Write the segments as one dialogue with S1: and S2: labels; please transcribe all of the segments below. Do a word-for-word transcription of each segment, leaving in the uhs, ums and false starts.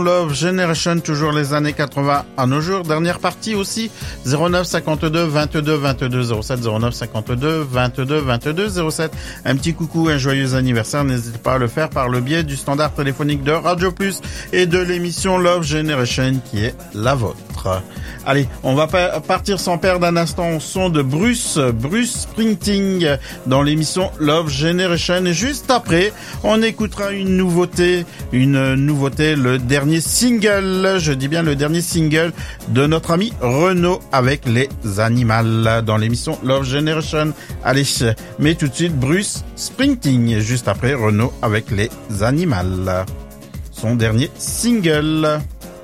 S1: Love Generation, toujours les années quatre-vingts à nos jours. Dernière partie aussi, zéro neuf cinquante-deux vingt-deux vingt-deux zéro sept, zéro neuf cinquante-deux vingt-deux vingt-deux zéro sept. Un petit coucou, un joyeux anniversaire. N'hésitez pas à le faire par le biais du standard téléphonique de Radio Plus et de l'émission Love Generation qui est la vôtre. Allez, on va pa- partir sans perdre un instant au son de Bruce, Bruce Springsteen dans l'émission Love Generation. Et juste après, on écoutera une nouveauté, une nouveauté, le dernier single, je dis bien le dernier single de notre ami Renaud avec les Animals dans l'émission Love Generation. Allez, mais tout de suite Bruce Springsteen, juste après Renaud avec les Animals. Son dernier single.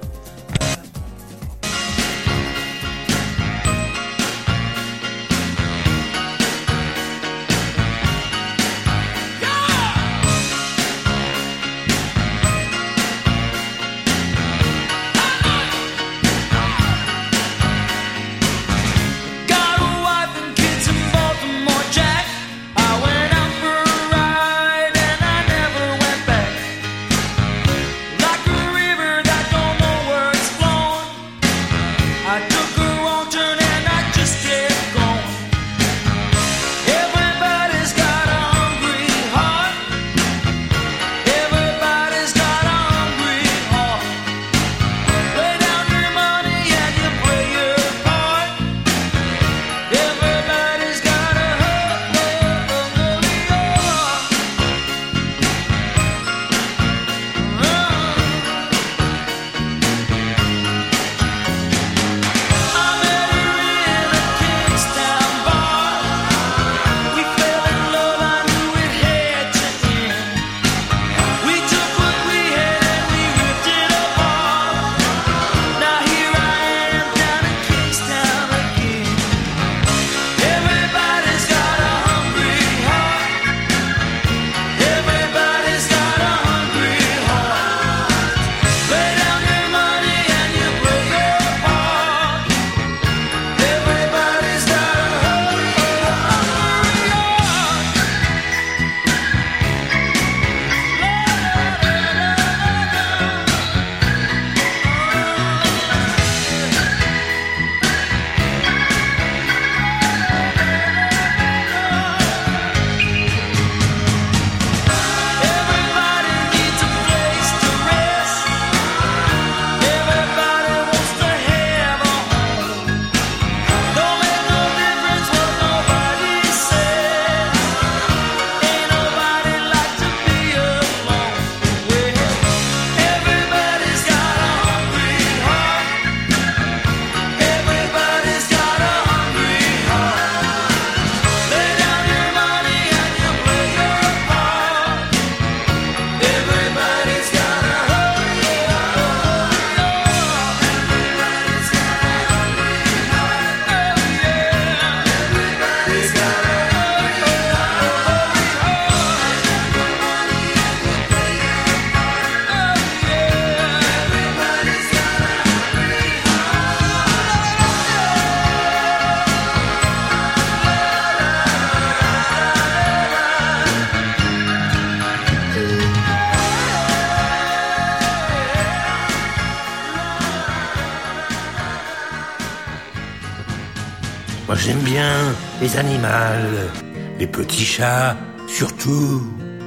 S2: Moi j'aime bien les animaux, les petits chats surtout.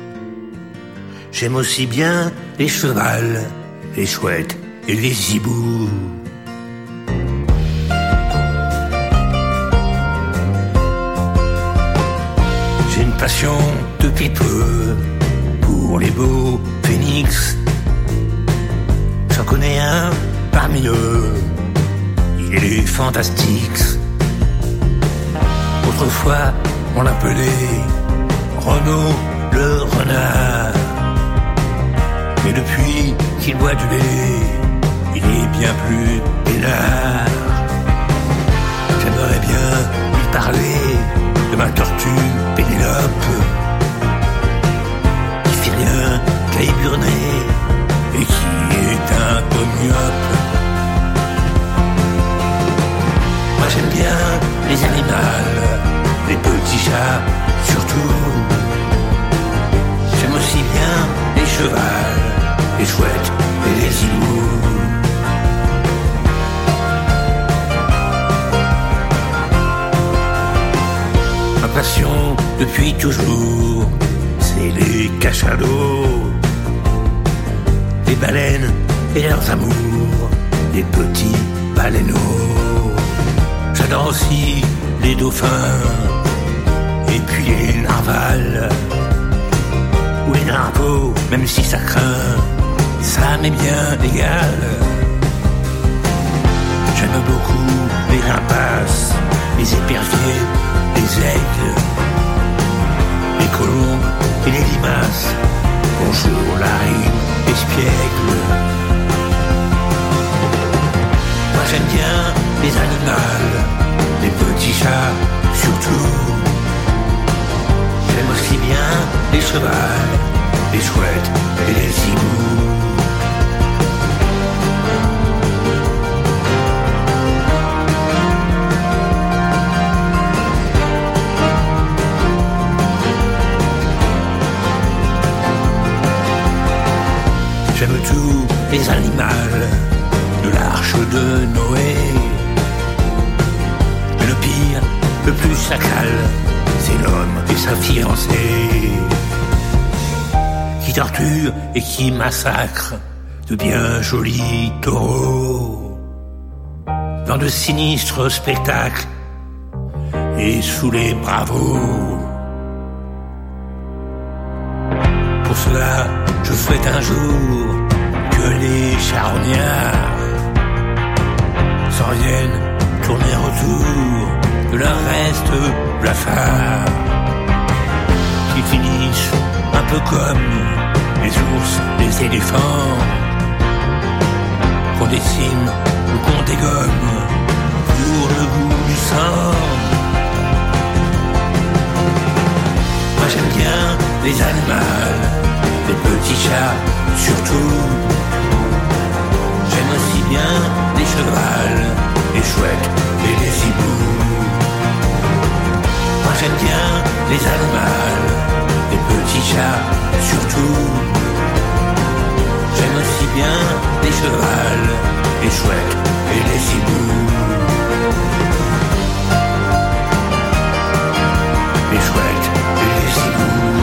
S2: J'aime aussi bien les chevals, les chouettes et les hiboux. J'ai une passion depuis peu pour les beaux phénix. J'en connais un parmi eux, il est fantastique. Autrefois, on l'appelait Renaud le renard. Mais depuis qu'il boit du lait, il est bien plus peinard. J'aimerais bien lui parler de ma tortue Pénélope, qui fait rien qu'à éburner et qui est un peu myope. Moi j'aime bien les animaux, les petits chats surtout. J'aime aussi bien les chevals, les chouettes et les hiboux. depuis toujours, c'est les cachalots, les baleines et leurs amours, les petits baleineaux. J'adore aussi les dauphins, et puis les narvals, ou les narvaux, même si ça craint, ça m'est bien égal. J'aime beaucoup les rapaces, les éperviers, les aigles, les colombes et les limaces. Bonjour Larry, espiègle. Moi j'aime bien les animaux, les petits chats surtout. J'aime aussi bien les chevals, les chouettes et les hiboux. J'aime tous les animaux de l'arche de Noé. Mais le pire, le plus sacral, c'est l'homme et sa fiancée, qui torture et qui massacre de bien jolis taureaux dans de sinistres spectacles et sous les bravos. Pour cela, je souhaite un jour que les charognards s'en viennent tourner autour de leur reste blafard, qu'ils finissent un peu comme les ours, les éléphants, qu'on dessine ou qu'on dégomme pour le goût du sang. Moi j'aime bien les animaux, les petits chats surtout. J'aime aussi bien les chevals, les chouettes et les hiboux. Moi j'aime bien les animaux, les petits chats surtout. J'aime aussi bien les chevals, les chouettes et les hiboux. Les chouettes et les hiboux.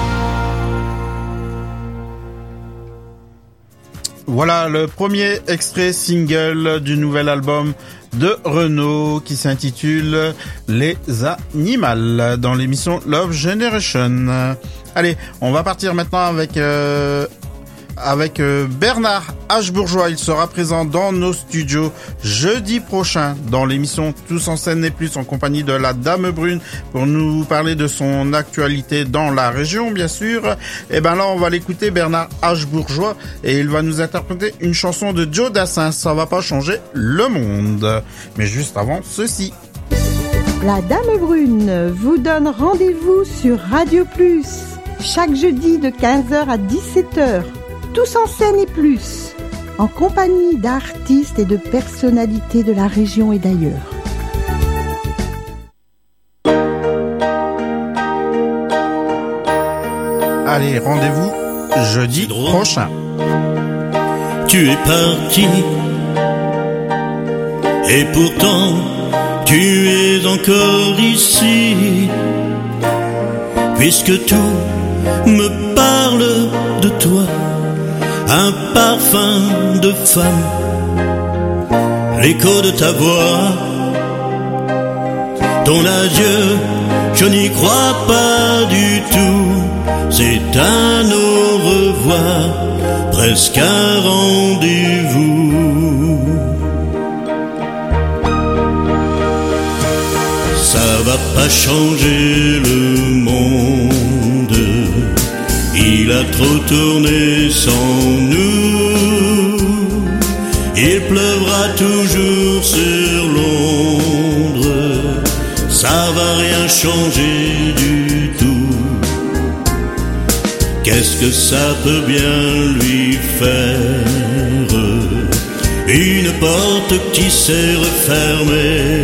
S1: Voilà le premier extrait single du nouvel album de Renaud qui s'intitule Les Animals dans l'émission Love Generation. Allez, on va partir maintenant avec euh, avec euh, Bernard H. Bourgeois. Il sera présent dans nos studios jeudi prochain dans l'émission Tous en scène et plus en compagnie de la Dame Brune pour nous parler de son actualité dans la région, bien sûr. Et ben là, on va l'écouter, Bernard H. Bourgeois, et il va nous interpréter une chanson de Joe Dassin. Ça va pas changer le monde. Mais juste avant ceci.
S3: La Dame Brune vous donne rendez-vous sur Radio Plus chaque jeudi de quinze heures à dix-sept heures. Tous en scène et plus, en compagnie d'artistes et de personnalités de la région et d'ailleurs.
S1: Allez, rendez-vous jeudi prochain.
S4: Tu es parti, et pourtant tu es encore ici, puisque tout me parle de toi. Un parfum de femme, l'écho de ta voix, ton adieu, je n'y crois pas du tout. C'est un au revoir, presque un rendez-vous. Ça va pas changer le monde, il a trop tourné sans nous. Il pleuvra toujours sur Londres, ça va rien changer du tout. Qu'est-ce que ça peut bien lui faire, une porte qui s'est refermée.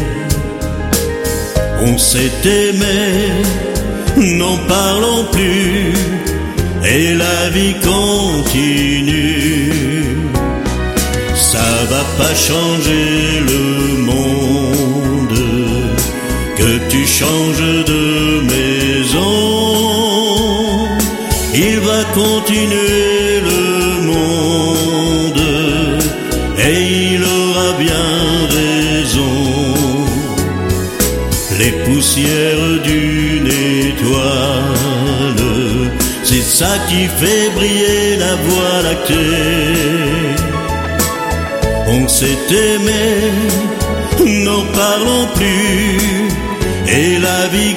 S4: On s'est aimé, n'en parlons plus, et la vie continue. Ça va pas changer le monde, que tu changes de maison. continuer le monde, et il aura bien raison. Les poussières d'une étoile, c'est ça qui fait briller la voie lactée. On s'est aimé, n'en parlons plus, et la vie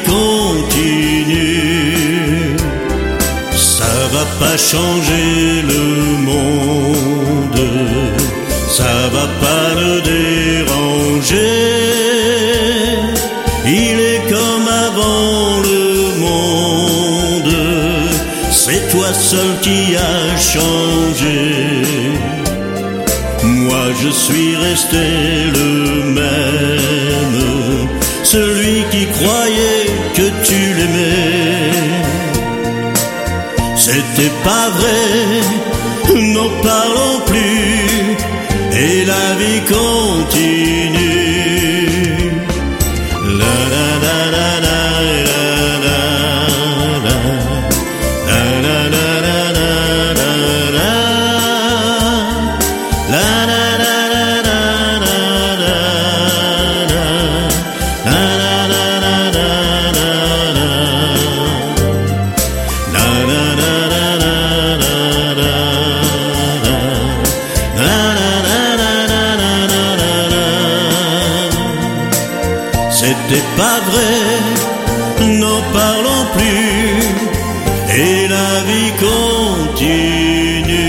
S4: continue. Ça va pas changer le monde, ça va pas le déranger. Il est comme avant le monde, c'est toi seul qui as changé. Moi je suis resté le même, celui qui croyait que tu l'aimais. C'était pas vrai, n'en parlons plus, et la vie continue. La la la la la la la la la la la la la la C'était pas vrai, n'en parlons plus, et la vie continue.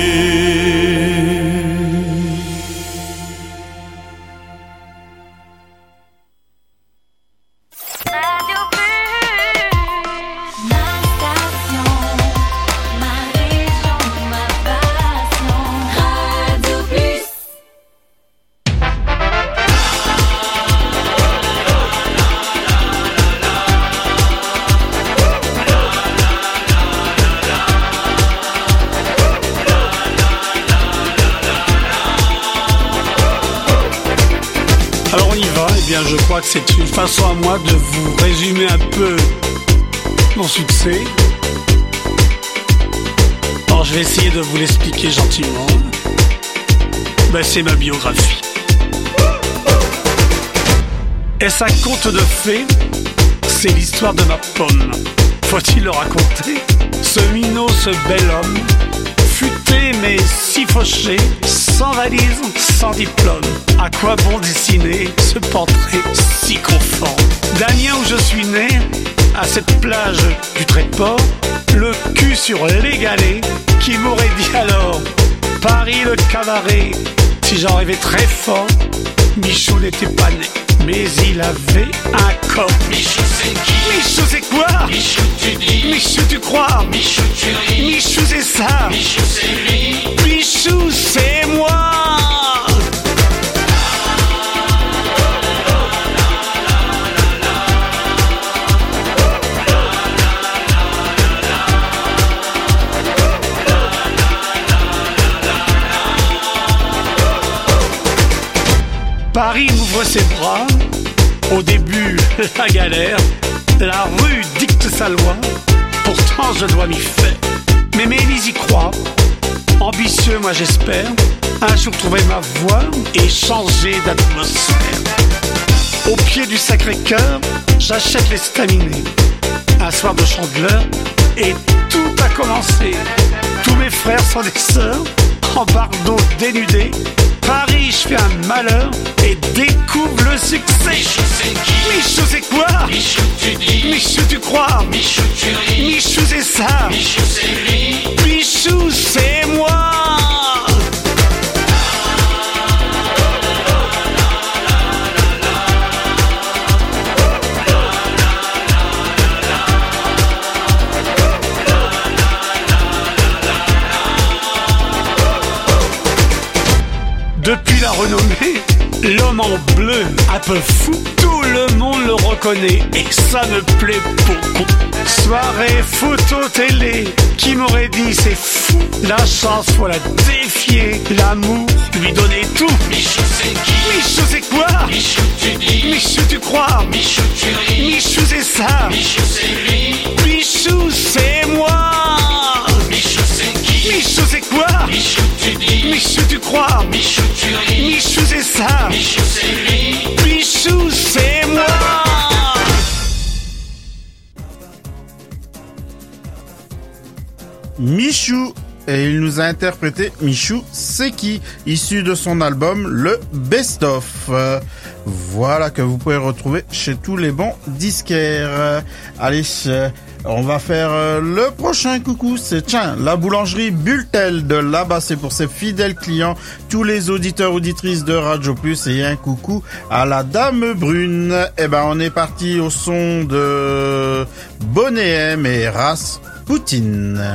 S5: Je crois que c'est une façon à moi de vous résumer un peu mon succès. Alors je vais essayer de vous l'expliquer gentiment. Ben, c'est ma biographie. Est-ce un conte de fées? C'est l'histoire de ma pomme. Faut-il le raconter? Ce minot, ce bel homme, futé mais si fauché, sans valise, sans diplôme. À quoi bon dessiner ce portrait si conforme? Damien où je suis né, à cette plage du Tréport, le cul sur les galets, qui m'aurait dit alors Paris le cabaret? Si j'en rêvais très fort, Michou n'était pas né, mais il avait un corps.
S6: Michou c'est qui?
S5: Michou c'est quoi?
S6: Michou tu dis?
S5: Michou tu crois?
S6: Michou tu ris?
S5: Michou c'est ça?
S6: Michou c'est lui?
S5: Michou c'est moi. Paris m'ouvre ses bras, au début la galère, la rue dicte sa loi, pourtant je dois m'y faire. Mais Mélise y croit, ambitieux moi j'espère, un jour trouver ma voie et changer d'atmosphère. Au pied du Sacré-Cœur, j'achète les staminés, un soir de Chandeleur, et tout a commencé. Tous mes frères sont des sœurs, en bardeau dénudés. Paris, je fais un malheur et découvre le succès.
S6: Michou c'est qui?
S5: Michou c'est quoi?
S6: Michou tu dis?
S5: Michou tu crois?
S6: Michou tu ris?
S5: Michou c'est ça?
S6: Michou c'est lui?
S5: Michou c'est moi. Depuis la renommée, l'homme en bleu, un peu fou, tout le monde le reconnaît et ça me plaît beaucoup. Soirée, photo, télé, qui m'aurait dit c'est fou. La chance, faut la défier, l'amour, lui donner tout.
S6: Michou c'est qui?
S5: Michou c'est quoi?
S6: Michou tu dis?
S5: Michou tu crois?
S6: Michou tu ris?
S5: Michou c'est ça?
S6: Michou c'est lui?
S5: Michou c'est moi.
S6: Michou c'est Michou tu dis,
S5: Michou tu crois,
S6: Michou tu ris,
S5: Michou c'est ça,
S6: Michou c'est lui.
S5: Michou c'est moi.
S1: Michou, et il nous a interprété Michou c'est qui, issu de son album Le Best Of. Euh, voilà, que vous pouvez retrouver chez tous les bons disquaires. Euh, allez, euh, on va faire euh, le prochain coucou. C'est tiens, la boulangerie Bulletel de là-bas. C'est pour ses fidèles clients, tous les auditeurs auditrices de Radio Plus, et un coucou à la Dame Brune. Eh ben, on est parti au son de Bonnet M et Rasputin.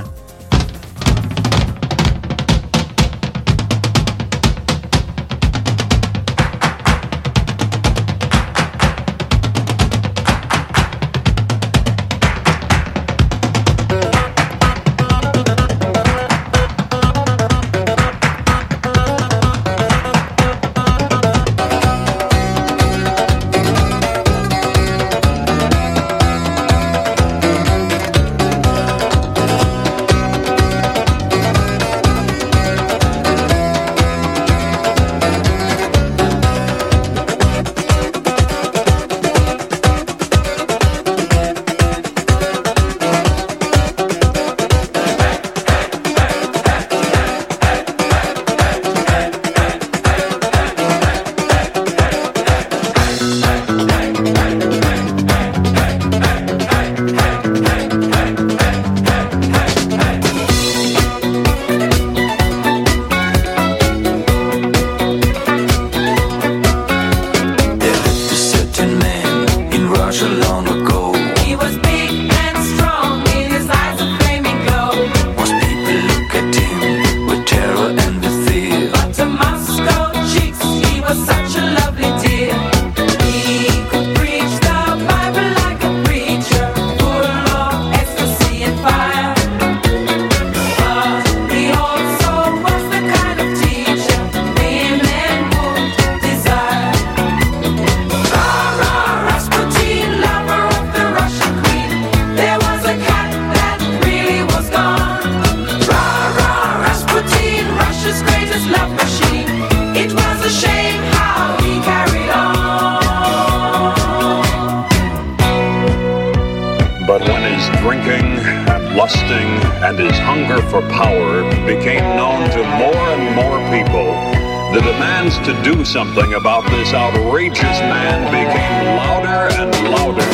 S7: And his hunger for power became known to more and more people. The demands to do something about this outrageous man became louder and louder.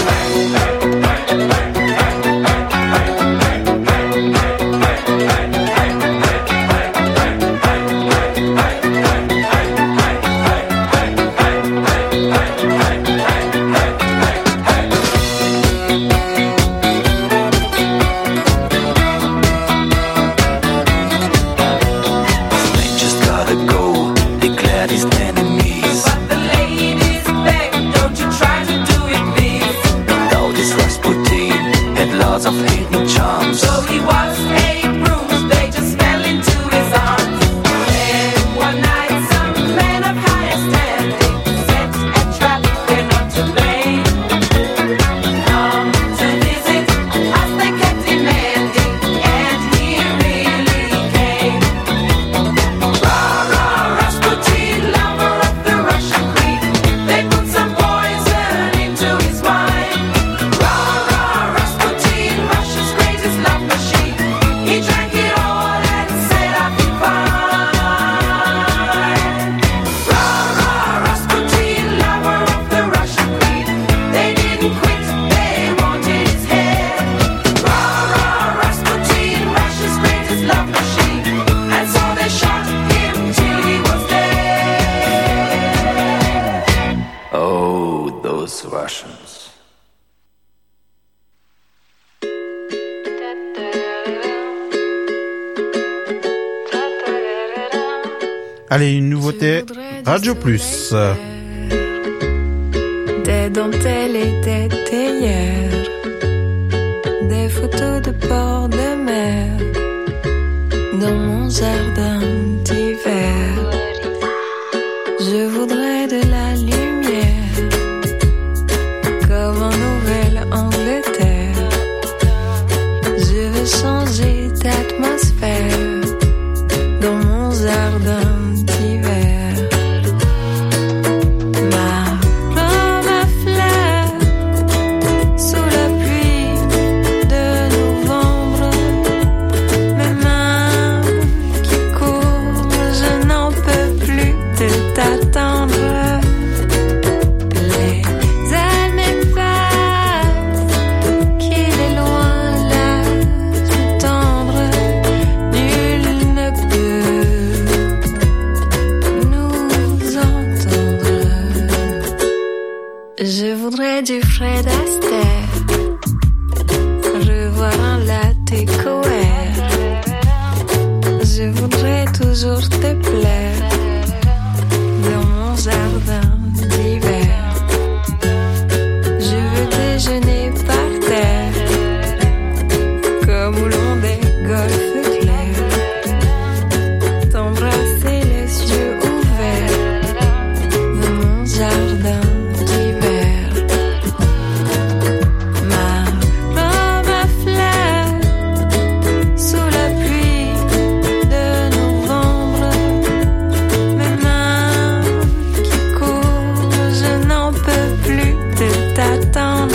S1: Allez, une nouveauté Radio Plus.
S8: Des dentelles et des théières, des photos de bord de mer, dans mon jardin d'hiver. Je voudrais de la lumière, comme en Nouvelle-Angleterre. Je veux changer d'atmosphère dans mon et du Fred Astaire, revoir un latte coère. Je voudrais toujours te plaire dans mon jardin d'hiver. Je veux déjeuner par terre comme au long des golfes clairs, t'embrasser les yeux ouverts dans mon jardin d'hiver. Ma robe à fleurs sous la pluie de novembre, mes mains qui courent, je n'en peux plus de t'attendre.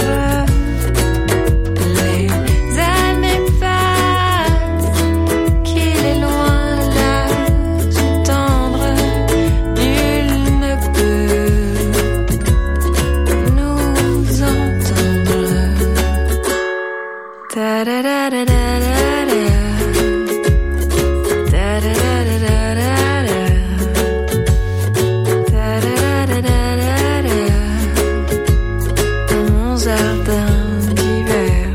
S8: Les années passent, qu'il est loin l'âge tendre, nul ne peut nous entendre. Ta-da-da-da-da-da-da. Ta-da-da-da-da-da-da. Ta-da-da-da-da-da-da. Dans mon jardin d'hiver.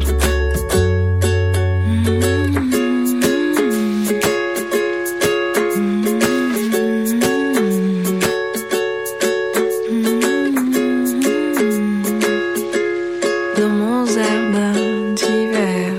S8: Dans mon jardin d'hiver.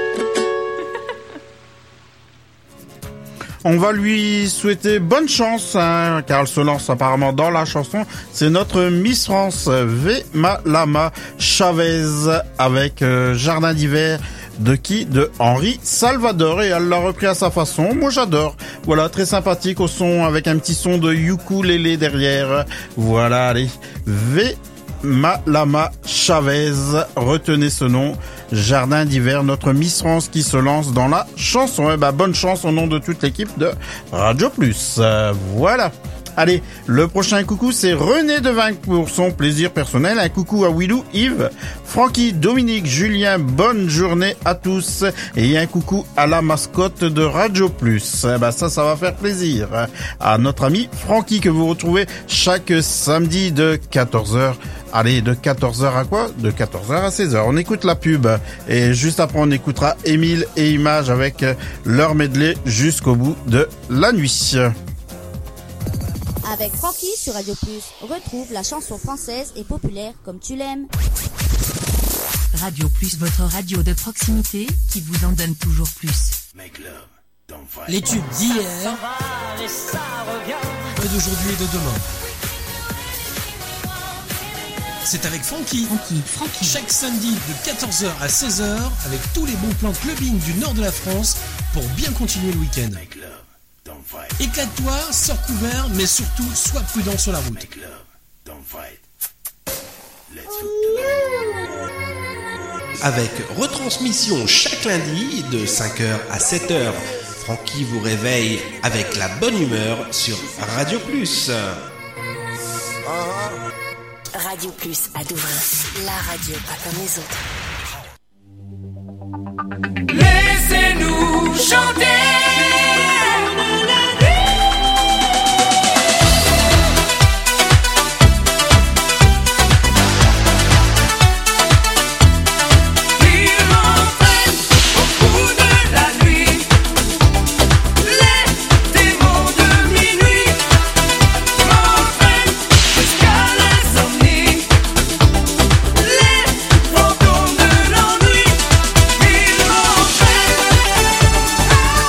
S1: On va lui souhaiter bonne chance, hein, car elle se lance apparemment dans la chanson. C'est notre Miss France, Vema Lama Chavez, avec euh, Jardin d'hiver. De qui? De Henri Salvador, et elle l'a repris à sa façon. Moi j'adore. Voilà, très sympathique au son, avec un petit son de ukulélé derrière. Voilà, allez. Vema Lama Chavez, retenez ce nom. Jardin d'hiver, notre Miss France qui se lance dans la chanson. Eh ben, bonne chance au nom de toute l'équipe de Radio Plus. Euh, voilà. Allez, le prochain coucou, c'est René Devin pour son plaisir personnel. Un coucou à Willou, Yves, Francky, Dominique, Julien, bonne journée à tous. Et un coucou à la mascotte de Radio Plus. Eh ben, ça, ça va faire plaisir. À notre ami Francky que vous retrouvez chaque samedi de quatorze heures. Allez, de quatorze heures à quoi? De quatorze heures à seize heures. On écoute la pub. Et juste après, on écoutera Émile et Images avec leur medley jusqu'au bout de la nuit.
S9: Avec Francky sur Radio Plus, retrouve la chanson française et populaire comme tu l'aimes.
S10: Radio Plus, votre radio de proximité qui vous en donne toujours plus.
S11: Les tubes d'hier, et d'aujourd'hui et de demain. C'est avec Francky.
S10: Francky, Francky.
S11: Chaque samedi de quatorze heures à seize heures, avec tous les bons plans clubbing du nord de la France pour bien continuer le week-end. Éclate-toi, sors couvert, mais surtout, sois prudent sur la route.
S12: Avec retransmission chaque lundi de cinq heures à sept heures. Francky vous réveille avec la bonne humeur sur Radio Plus.
S10: Radio Plus à Douvrin, la radio pas comme les autres.
S6: Laissez-nous chanter. Fantômes de l'ennui, ils m'entraînent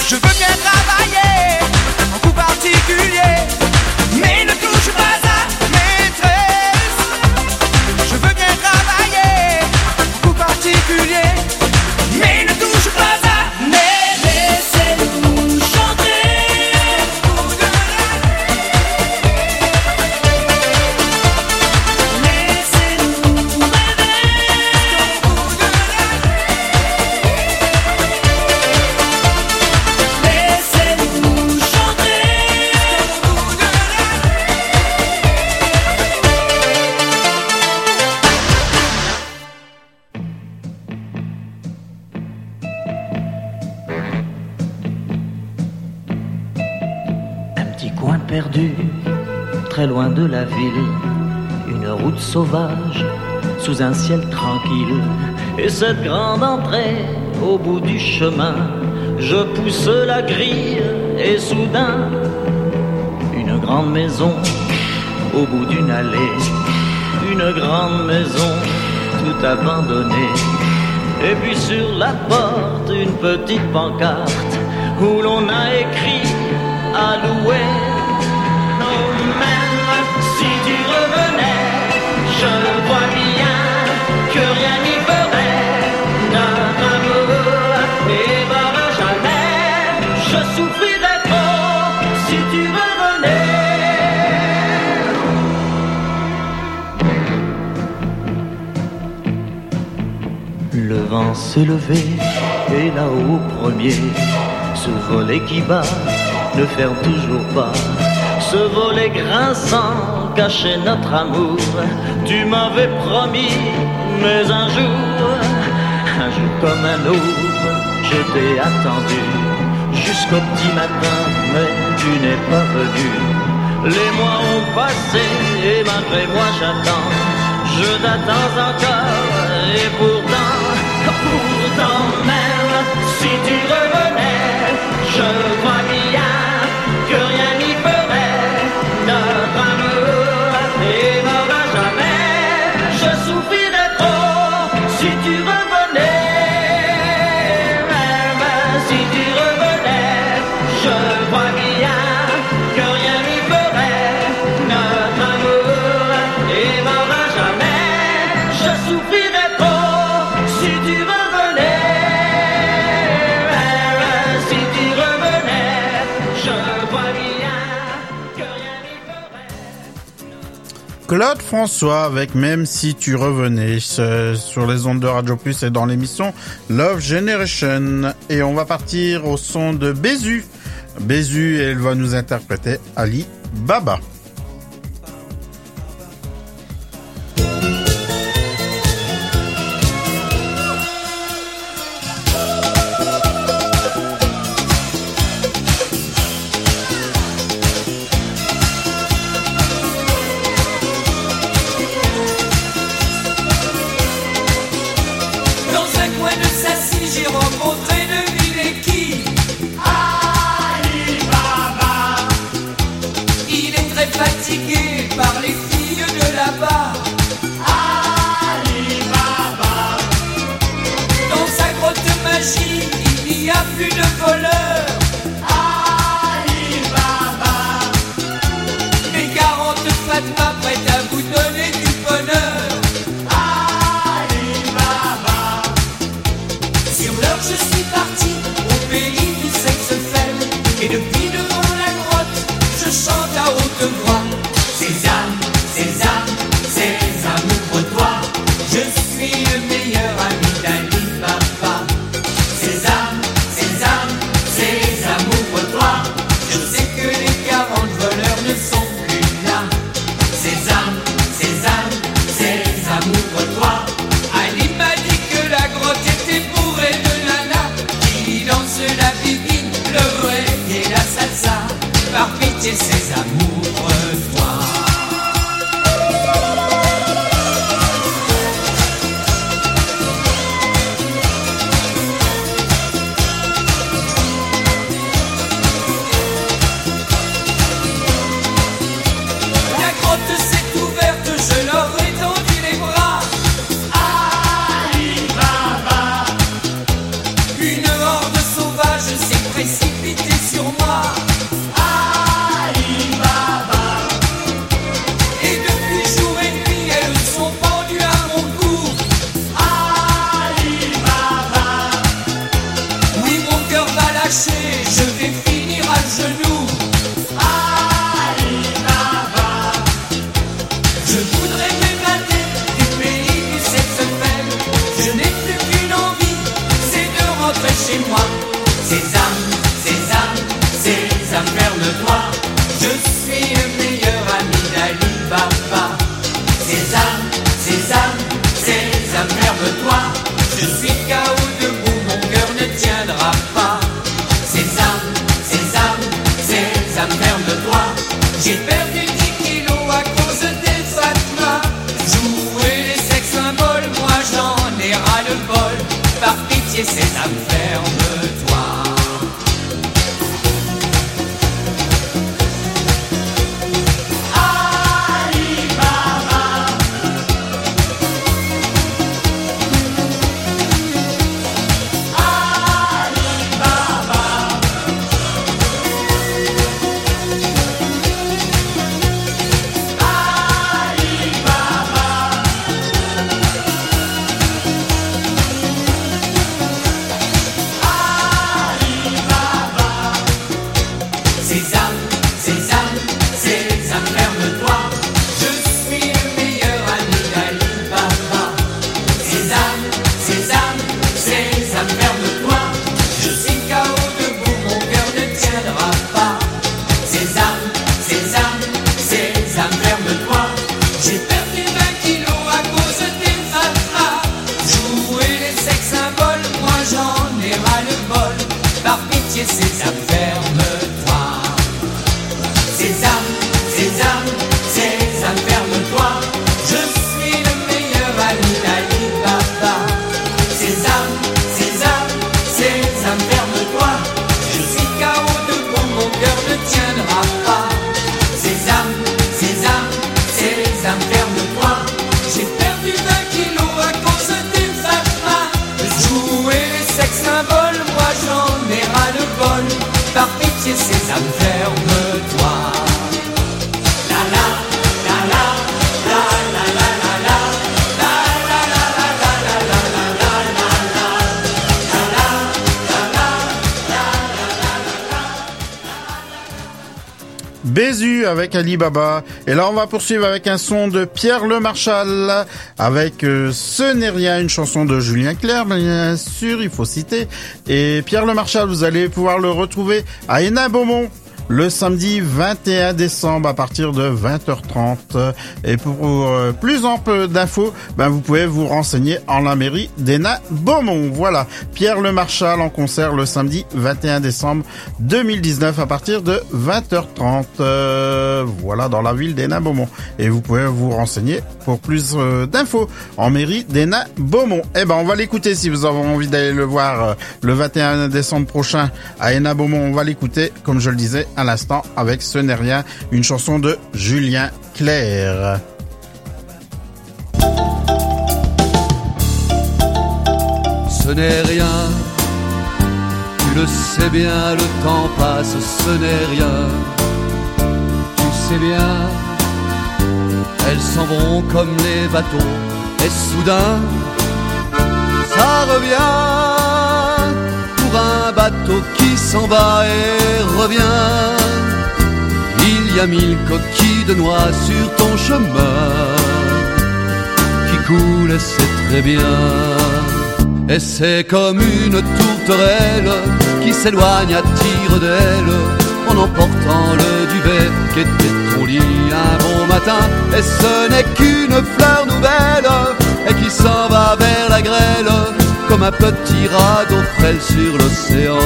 S6: Je veux bien travailler en coup particulier, mais ne touche pas à maîtresse. Je veux bien travailler en coup particulier, mais ne touche pas à maîtresse. Laissez-nous chanter. Laissez-nous rêver. Laissez-nous chanter.
S13: Un petit coin perdu, très loin de la ville, une route sauvage, sous un ciel tranquille, et cette grande entrée au bout du chemin. Je pousse la grille et soudain, une grande maison au bout d'une allée, une grande maison tout abandonnée. Et puis sur la porte, une petite pancarte où l'on a écrit à louer. Oh, même si tu revenais, je vois bien que rien n'y ferait. Notre amour n'évolera jamais. Je souffrirais trop si tu revenais. Le vent s'est levé et là-haut au premier, ce volet qui bat ne ferme toujours pas. Ce volet grinçant cachait notre amour. Tu m'avais promis, mais un jour, un jour comme un autre, je t'ai attendu jusqu'au petit matin, mais tu n'es pas venu. Les mois ont passé et malgré moi j'attends. Je t'attends encore et pourtant, pourtant même si tu revenais, je crois bien que rien n'y ferait. Notre amour n'évoluera jamais. Je souffrirais trop si tu revenais. Même si tu revenais, je crois bien que rien n'y ferait. Notre amour n'évoluera jamais. Je souffrirais trop si tu revenais. Même si tu revenais, je crois bien que rien n'y ferait.
S1: Claude François avec Même si tu revenais ce- sur les ondes de Radio Plus et dans l'émission Love Generation. Et on va partir au son de Bézu. Bézu, et elle va nous interpréter Ali Baba.
S6: Dans un coin de Sassy, j'ai rencontré devinez qui. Ali Baba. Il est très fatigué par les filles de là-bas. Ali Baba. Dans sa grotte magique, il n'y a plus de voleurs. Ali Baba. Les quarante Fatma prêtes à vous donner du bonheur. Ali Baba. Sur l'heure je suis parti au pays du sexe faible. Et depuis devant la grotte, je chante à haute voix. Sésame, Sésame, Sésame, ouvre-toi. Je suis le meilleur ami d'Ali Baba. Sésame, Sésame, Sésame, ouvre-toi. Je sais que les quarante voleurs ne sont plus là. Sésame, Sésame, Sésame, ouvre-toi. Ali m'a dit que la grotte était bourrée de nanas qui dansent la bibine, le reggae et la salsa. Par pitié, Sésame, ouvre-toi. La grotte s'est ouverte, je leur ai tendu les bras. Ali Baba. Une horde sauvage s'est précipitée précipité sur moi. Alibaba. Et depuis jour et nuit, elles sont pendues à mon cou. Alibaba. Oui, mon cœur va lâcher, je vais finir à genoux. Alibaba. Je voudrais m'évader du pays du sexe faible. Je n'ai plus qu'une envie, c'est de rentrer chez moi. Sésame, sésame, sésame, ferme-toi. Je suis le meilleur ami d'Ali Baba. Sésame, sésame, sésame, ferme-toi. Je suis K O debout, mon cœur ne tiendra pas. Sésame, sésame, sésame, ferme-toi. J'ai perdu dix kilos à cause des Fatma. Jouer les sex symboles, moi j'en ai ras le bol. Par pitié, sésame, ferme-toi. Alibaba. Alibaba. Alibaba. Sésame, sésame, sésame, ferme-toi. Je suis le meilleur ami d'Ali Baba. Sésame, sésame, sésame, ferme-toi. Je suis K O debout, mon cœur ne tiendra pas. Sésame, sésame, sésame, ferme-toi. J'ai perdu vingt kilos à cause des fatras. Jouer les sex symboles, moi j'en ai ras le bol. Par pitié, sésame, ferme-toi. Sésame, sésame, sésame, ferme-toi. Je suis le meilleur ami d'Ali Baba. Sésame, sésame, sésame, ferme-toi. Je suis K O debout, mon cœur ne tiendra pas. Sésame, sésame, sésame, ferme-toi. J'ai perdu vingt kilos à cause des Fatma. Jouer les sex symboles, moi j'en ai ras le bol. Par pitié, sésame, ferme-toi. La la, la la, la la la la la, la la la la la la la la la la la, la la la la la.
S1: Bézu avec Ali Baba. Et là, on va poursuivre avec un son de Pierre Le Marchal avec euh, Ce n'est rien, une chanson de Julien Clerc, bien sûr, il faut citer. Et Pierre Le Marchal, vous allez pouvoir le retrouver à Hénin-Beaumont le samedi vingt et un décembre à partir de vingt heures trente. Et pour euh, plus ample d'infos, ben vous pouvez vous renseigner en la mairie d'Hénin-Beaumont. Voilà, Pierre Le Marchal en concert le samedi vingt et un décembre deux mille dix-neuf à partir de vingt heures trente. Euh, voilà, dans la ville d'Hénin-Beaumont. Et vous pouvez vous renseigner pour plus euh, d'infos en mairie d'Hénin-Beaumont. Eh ben, on va l'écouter si vous avez envie d'aller le voir euh, le vingt et un décembre prochain à Hénin-Beaumont. On va l'écouter, comme je le disais, à l'instant avec Ce n'est rien, une chanson de Julien Clerc.
S14: Ce n'est rien, tu le sais bien, le temps passe, ce n'est rien. Tu sais bien, elles s'en vont comme les bateaux, et soudain, ça revient pour un bateau qui s'en va et revient. Il y a mille coquilles de noix sur ton chemin qui coulent et c'est très bien. Et c'est comme une tourterelle qui s'éloigne à tire d'aile en emportant le duvet qui était ton lit un bon matin. Et ce n'est qu'une fleur nouvelle et qui s'en va vers la grêle comme un petit radeau frêle sur l'océan.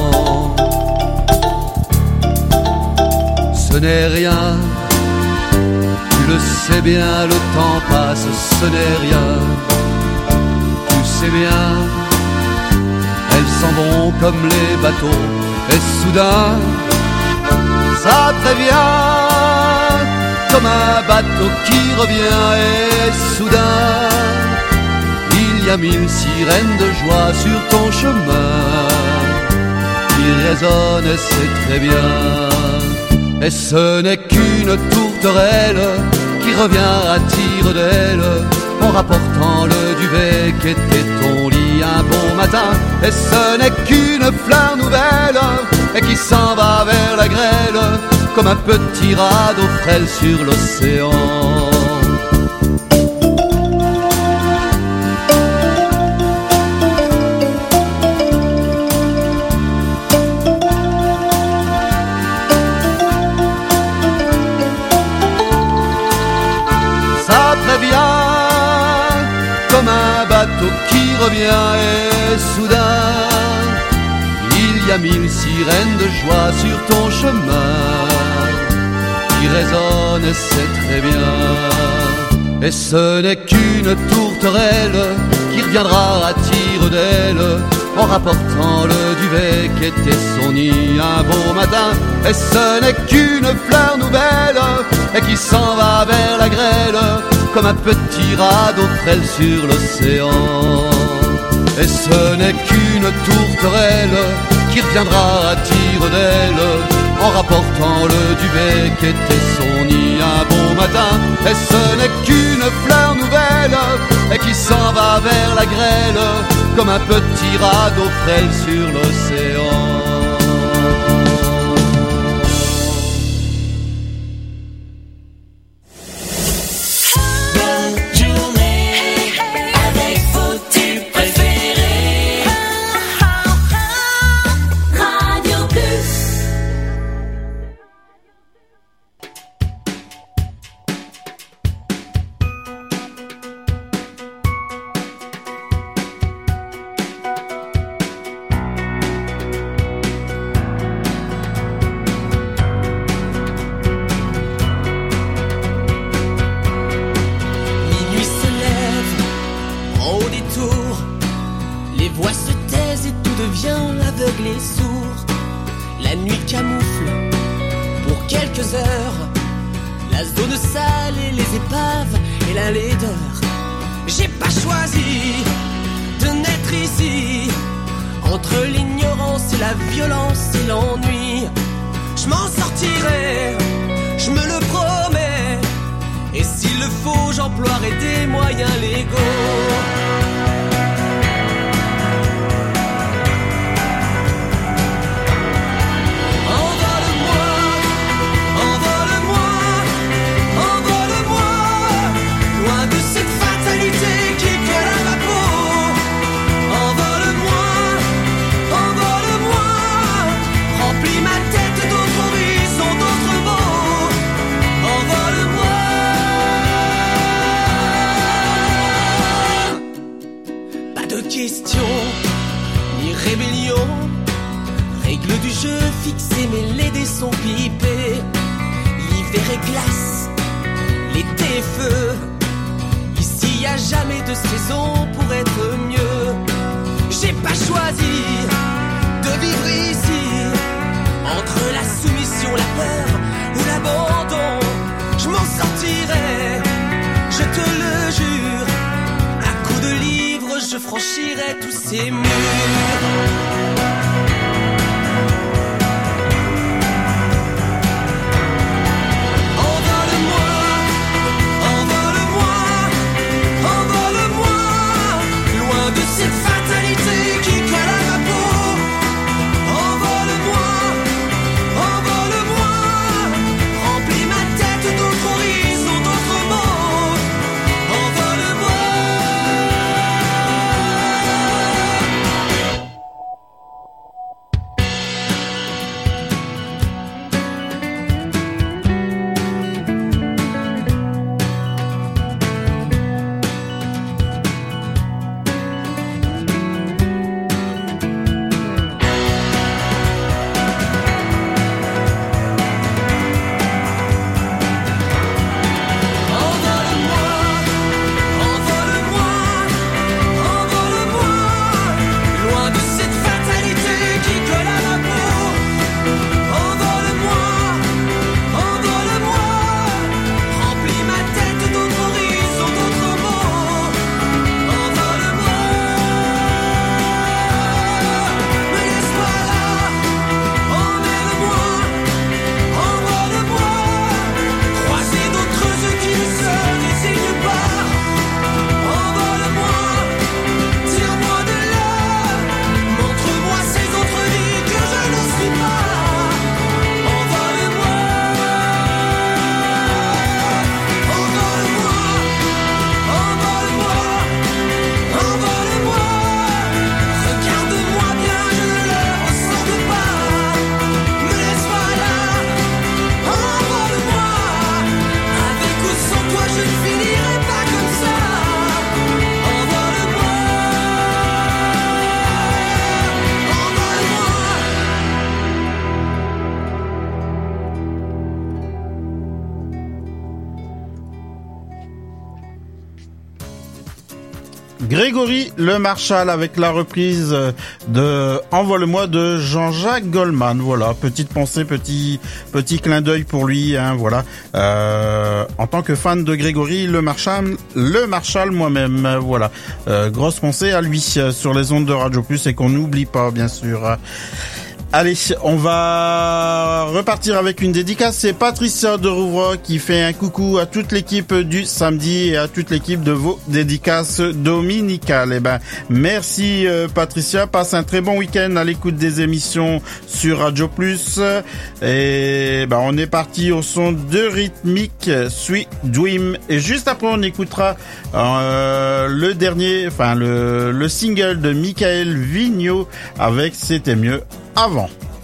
S14: Ce n'est rien, tu le sais bien, le temps passe, ce n'est rien. Tu sais bien, elles s'en vont comme les bateaux, et soudain, ça prévient, comme un bateau qui revient, et soudain, il y a mille sirènes de joie sur ton chemin, qui résonne et c'est très bien. Et ce n'est qu'une tourterelle qui revient à tire d'aile en rapportant le duvet qu'était ton lit un bon matin. Et ce n'est qu'une fleur nouvelle et qui s'en va vers la grêle comme un petit radeau frêle sur l'océan. Ça prévient comme un bateau qui revient et soudain il y a mille sirènes de joie sur ton chemin qui résonnent et c'est très bien. Et ce n'est qu'une tourterelle qui reviendra à tire d'aile en rapportant le duvet qu'était son nid un beau matin. Et ce n'est qu'une fleur nouvelle et qui s'en va vers la grêle comme un petit radeau frêle sur l'océan. Et ce n'est qu'une tourterelle qui reviendra à tire d'aile en rapportant le duvet qu'était son nid un beau matin. Et ce n'est qu'une fleur nouvelle et qui s'en va vers la grêle comme un petit radeau frêle sur l'océan.
S1: Grégory Le Marchal avec la reprise de Envole-moi de Jean-Jacques Goldman. Voilà, petite pensée, petit petit clin d'œil pour lui. Hein, voilà. Euh, en tant que fan de Grégory Le Marchal, Le Marchal moi-même. Voilà, euh, grosse pensée à lui sur les ondes de Radio Plus et qu'on n'oublie pas, bien sûr. Allez, on va repartir avec une dédicace. C'est Patricia de Rouvroy qui fait un coucou à toute l'équipe du samedi et à toute l'équipe de vos dédicaces dominicales. Eh ben, merci euh, Patricia. Passe un très bon week-end à l'écoute des émissions sur Radio Plus. Et ben, on est parti au son de Rhythmique, Sweet Dream. Et juste après, on écoutera euh, le dernier, enfin le, le single de Michael Vigneault avec C'était mieux avant.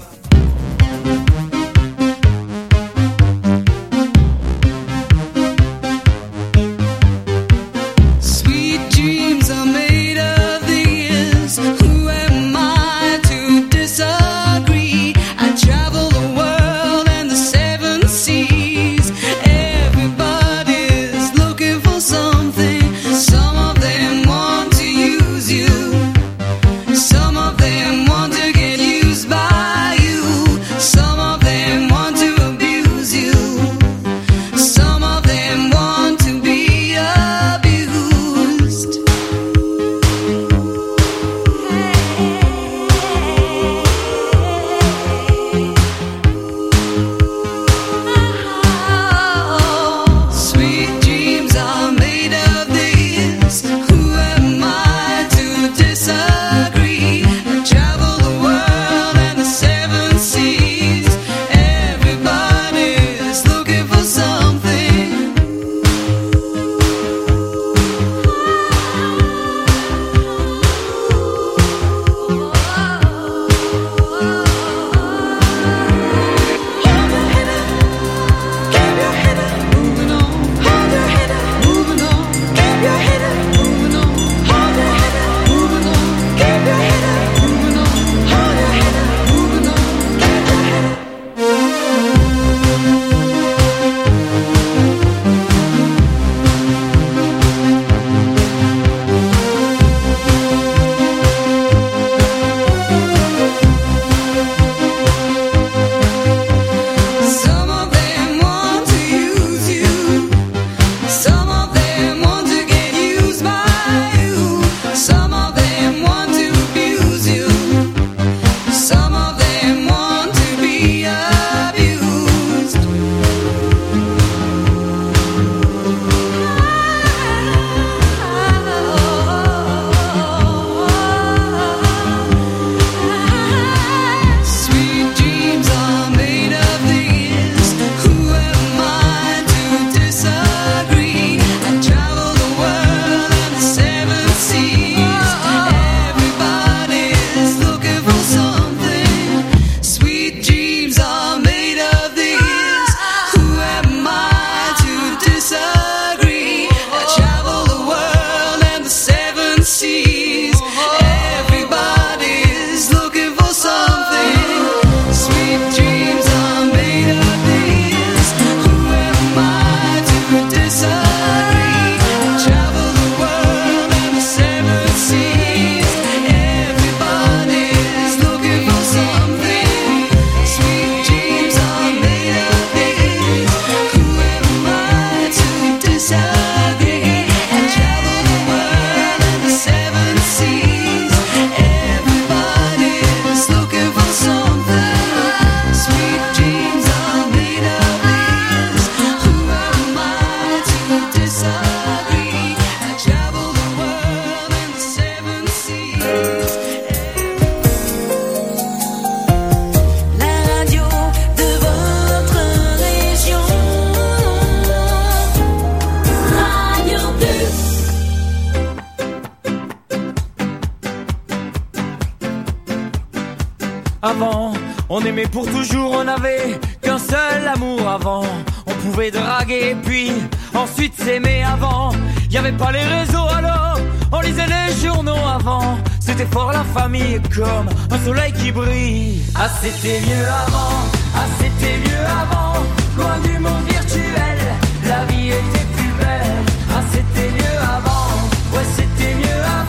S15: Avant, on aimait pour toujours, on n'avait qu'un seul amour avant. On pouvait draguer puis ensuite s'aimer avant. Y avait pas les réseaux alors, on lisait les journaux avant. C'était fort la famille comme un soleil qui brille. Ah c'était mieux avant, ah c'était mieux avant. Loin du monde virtuel, la vie était plus belle. Ah c'était mieux avant, ouais c'était mieux avant.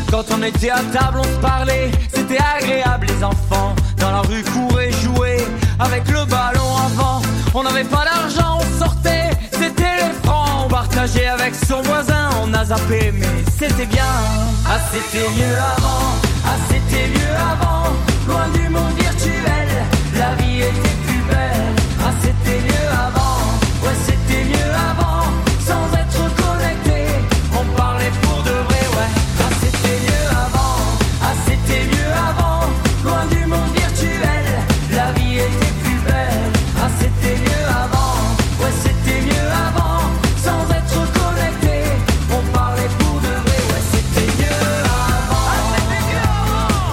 S15: Quand on était à table, on se parlait, c'était agréable les enfants. Dans la rue, courir, jouer, avec le ballon avant. On n'avait pas d'argent, on sortait, c'était les francs. On partageait avec son voisin, on a zappé, mais c'était bien. Ah, c'était mieux avant, ah, c'était mieux avant. Loin du monde virtuel, la vie était plus belle. Ah, c'était mieux avant, ouais, c'était mieux avant. Sans être connecté, on parlait pour de vrai, ouais. Ah, c'était mieux avant, ah, c'était mieux avant. Loin du monde virtuel, la vie était plus belle. Ah, c'était mieux avant, ouais, c'était mieux avant. Sans être connecté, on parlait pour de vrai, ouais, c'était mieux avant. Ah, c'était mieux avant.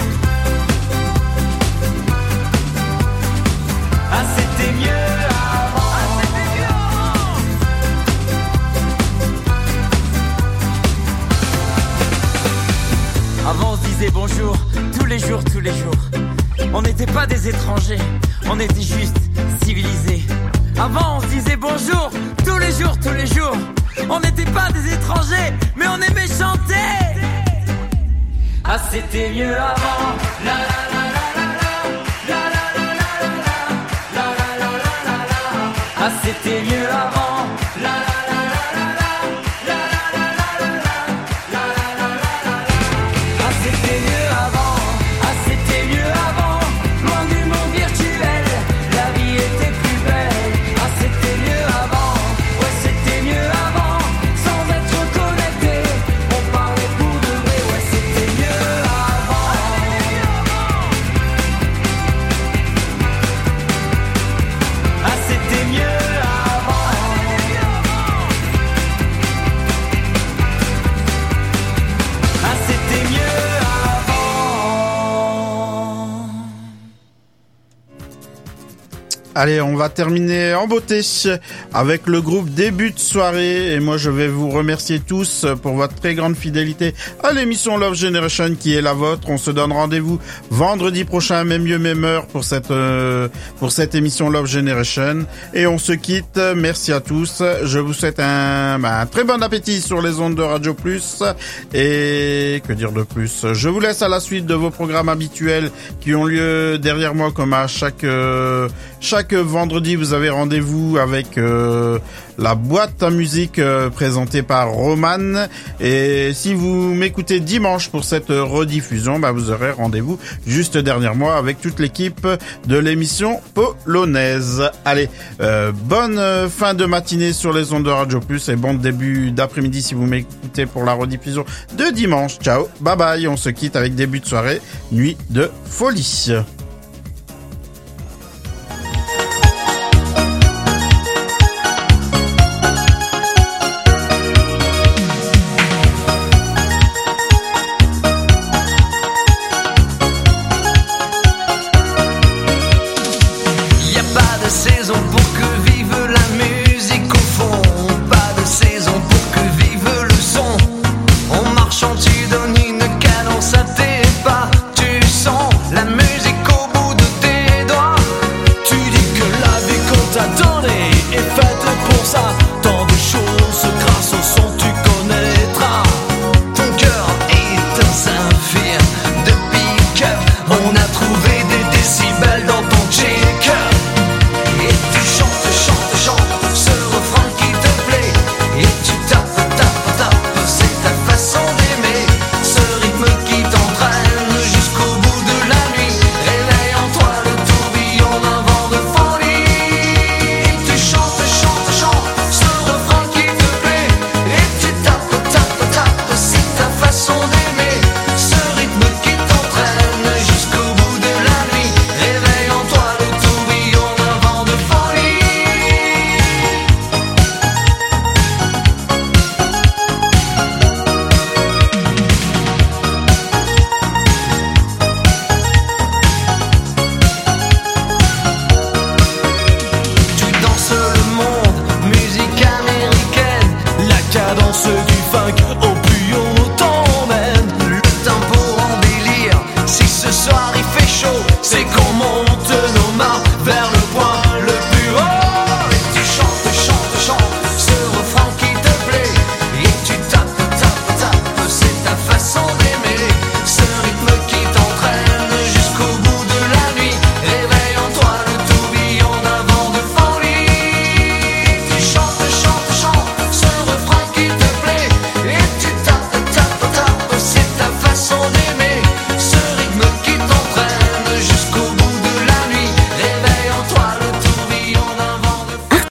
S15: Ah, c'était mieux avant. Ah, c'était mieux avant. Avant, on se disait bonjour tous les jours, tous les jours. On n'était pas des étrangers, on était juste civilisés. Avant, on se disait bonjour tous les jours, tous les jours. On n'était pas des étrangers, mais on aimait chanter. Ah, c'était mieux avant. La la la la la la la la la la la la la la la. Ah, c'était mieux avant. La la la la la la la la la la la la la la. Ah, c'était mieux avant. Ah, c'était mieux avant. Loin du monde virtuel, la vie était plus belle. Ah, c'était mieux avant. Ouais, c'était mieux avant. Sans être connecté, on parlait pour de vrai. Ouais, c'était mieux avant. Ah, c'était mieux avant. Ah, c'était mieux avant.
S1: Allez, on va terminer en beauté avec le groupe Début de soirée. Et moi, je vais vous remercier tous pour votre très grande fidélité à l'émission Love Generation qui est la vôtre. On se donne rendez-vous vendredi prochain, même lieu, même heure pour cette, euh, pour cette émission Love Generation. Et on se quitte. Merci à tous. Je vous souhaite un, bah, un très bon appétit sur les ondes de Radio Plus. Et que dire de plus? Je vous laisse à la suite de vos programmes habituels qui ont lieu derrière moi comme à chaque, euh, chaque vendredi. Vous avez rendez-vous avec euh, la boîte à musique euh, présentée par Roman. Et si vous m'écoutez dimanche pour cette rediffusion, bah, vous aurez rendez-vous juste derrière moi avec toute l'équipe de l'émission polonaise. Allez, euh, bonne fin de matinée sur les ondes de Radio Plus et bon début d'après-midi si vous m'écoutez pour la rediffusion de dimanche. Ciao, bye bye, on se quitte avec Début de soirée, nuit de folie.